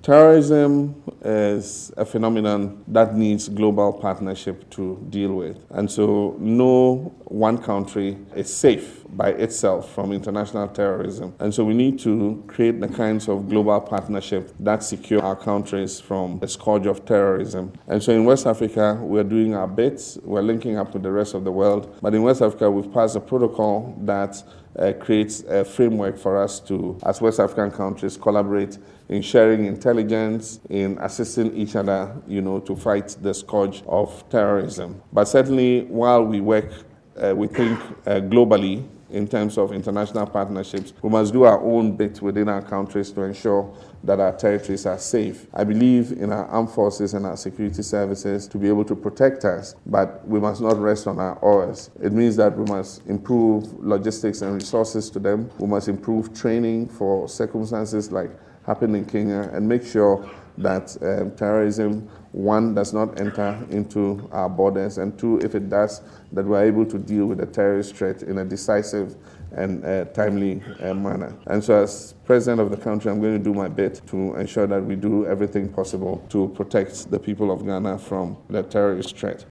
Terrorism is a phenomenon that needs global partnership to deal with. And so no one country is safe by itself from international terrorism. And so we need to create the kinds of global partnership that secure our countries from the scourge of terrorism. And so in West Africa, we're doing our bit. We're linking up with the rest of the world. But in West Africa, we've passed a protocol that creates a framework for us to, as West African countries, collaborate in sharing intelligence, in assisting each other, to fight the scourge of terrorism. But certainly, while we work, we think globally in terms of international partnerships, we must do our own bit within our countries to ensure that our territories are safe. I believe in our armed forces and our security services to be able to protect us, but we must not rest on our oars. It means that we must improve logistics and resources to them. We must improve training for circumstances like happened in Kenya and make sure that terrorism, one, does not enter into our borders, and two, if it does, that we're able to deal with the terrorist threat in a decisive and timely manner. And so as president of the country, I'm going to do my bit to ensure that we do everything possible to protect the people of Ghana from the terrorist threat.